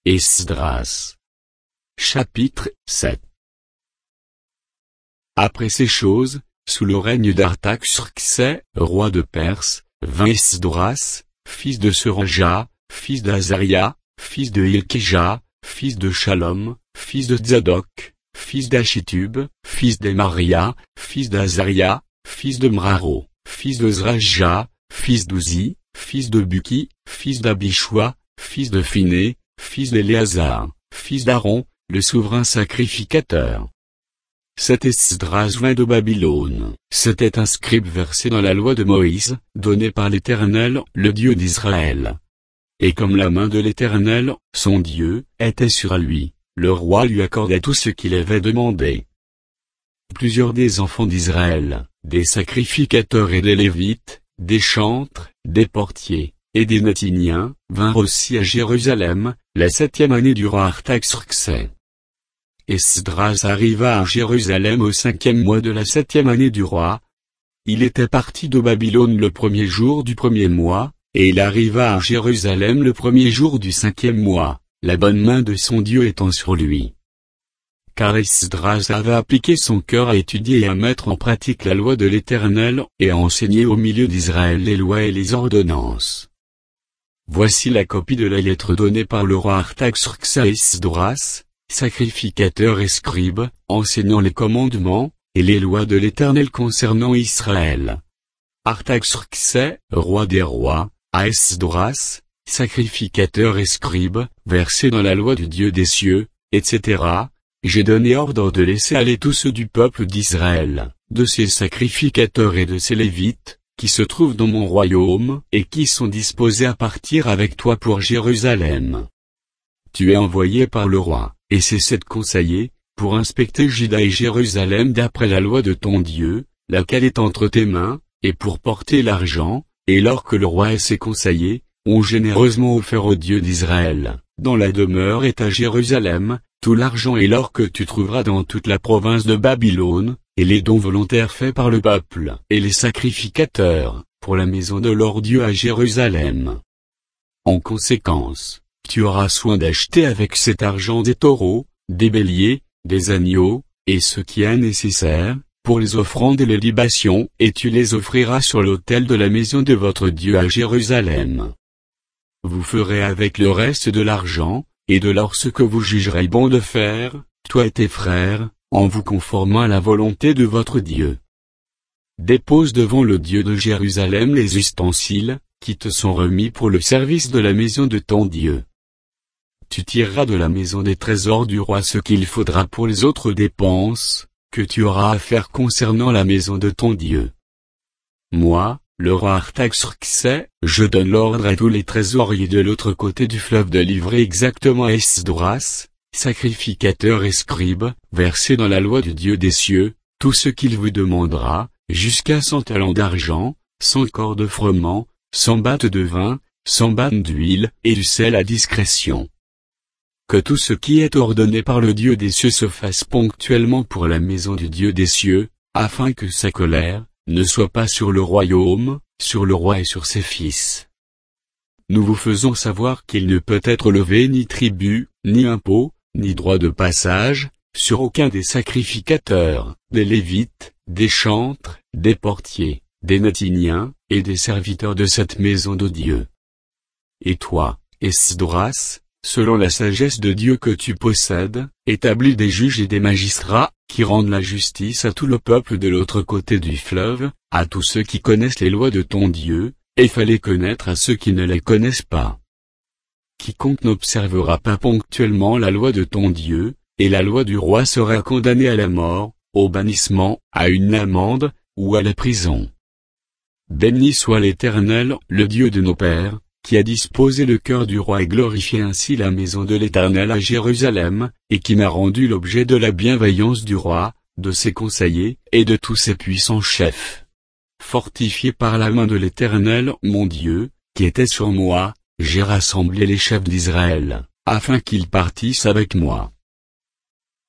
Esdras. Chapitre 7. Après ces choses, sous le règne d'Artaxerxès, roi de Perse, vint Esdras, fils de Seraja, fils d'Azaria, fils de Hilkija, fils de Shalom, fils de Tzadok, fils d'Achitub, fils d'Emaria, fils d'Azaria, fils de Mraro, fils de Zraja, fils d'Uzi, fils de Buki, fils d'Abishua, fils de Phiné, fils d'Éléazar, fils d'Aaron, le souverain sacrificateur. Cet Esdras vint de Babylone. C'était un scribe versé dans la loi de Moïse, donnée par l'Éternel, le Dieu d'Israël. Et comme la main de l'Éternel, son Dieu, était sur lui, le roi lui accorda tout ce qu'il avait demandé. Plusieurs des enfants d'Israël, des sacrificateurs et des Lévites, des chantres, des portiers, et des Néthiniens, vinrent aussi à Jérusalem, la 7e année du roi Artaxerxès. Esdras arriva à Jérusalem au 5e mois de la 7e année du roi. Il était parti de Babylone le 1er jour du 1er mois, et il arriva à Jérusalem le 1er jour du 5e mois, la bonne main de son Dieu étant sur lui. Car Esdras avait appliqué son cœur à étudier et à mettre en pratique la loi de l'Éternel, et à enseigner au milieu d'Israël les lois et les ordonnances. Voici la copie de la lettre donnée par le roi Artaxerxès à Esdras, sacrificateur et scribe, enseignant les commandements, et les lois de l'Éternel concernant Israël. Artaxerxès, roi des rois, à Esdras, sacrificateur et scribe, versé dans la loi du Dieu des cieux, etc., j'ai donné ordre de laisser aller tous ceux du peuple d'Israël, de ses sacrificateurs et de ses Lévites, qui se trouvent dans mon royaume, et qui sont disposés à partir avec toi pour Jérusalem. Tu es envoyé par le roi, et c'est sept conseillers, pour inspecter Juda et Jérusalem d'après la loi de ton Dieu, laquelle est entre tes mains, et pour porter l'argent, et l'or que le roi et ses conseillers, ont généreusement offert au Dieu d'Israël, dans la demeure est à Jérusalem, tout l'argent et l'or que tu trouveras dans toute la province de Babylone, et les dons volontaires faits par le peuple, et les sacrificateurs, pour la maison de leur Dieu à Jérusalem. En conséquence, tu auras soin d'acheter avec cet argent des taureaux, des béliers, des agneaux, et ce qui est nécessaire, pour les offrandes et les libations, et tu les offriras sur l'autel de la maison de votre Dieu à Jérusalem. Vous ferez avec le reste de l'argent, et de l'or ce que vous jugerez bon de faire, toi et tes frères, en vous conformant à la volonté de votre Dieu. Dépose devant le Dieu de Jérusalem les ustensiles, qui te sont remis pour le service de la maison de ton Dieu. Tu tireras de la maison des trésors du roi ce qu'il faudra pour les autres dépenses, que tu auras à faire concernant la maison de ton Dieu. Moi, le roi Artaxerxès, je donne l'ordre à tous les trésoriers de l'autre côté du fleuve de livrer exactement à Esdras, sacrificateur et scribe, versé dans la loi du Dieu des cieux, tout ce qu'il vous demandera, jusqu'à 100 talents d'argent, 100 corps de froment, 100 battes de vin, 100 battes d'huile, et du sel à discrétion. Que tout ce qui est ordonné par le Dieu des cieux se fasse ponctuellement pour la maison du Dieu des cieux, afin que sa colère ne soit pas sur le royaume, sur le roi et sur ses fils. Nous vous faisons savoir qu'il ne peut être levé ni tribut, ni impôt, ni droit de passage, sur aucun des sacrificateurs, des Lévites, des chantres, des portiers, des Néthiniens, et des serviteurs de cette maison de Dieu. Et toi, Esdras, selon la sagesse de Dieu que tu possèdes, établis des juges et des magistrats, qui rendent la justice à tout le peuple de l'autre côté du fleuve, à tous ceux qui connaissent les lois de ton Dieu, et fais-les connaître à ceux qui ne les connaissent pas. Quiconque n'observera pas ponctuellement la loi de ton Dieu, et la loi du roi sera condamné à la mort, au bannissement, à une amende, ou à la prison. Béni soit l'Éternel, le Dieu de nos pères, qui a disposé le cœur du roi et glorifié ainsi la maison de l'Éternel à Jérusalem, et qui m'a rendu l'objet de la bienveillance du roi, de ses conseillers, et de tous ses puissants chefs. Fortifié par la main de l'Éternel, mon Dieu, qui était sur moi, j'ai rassemblé les chefs d'Israël, afin qu'ils partissent avec moi.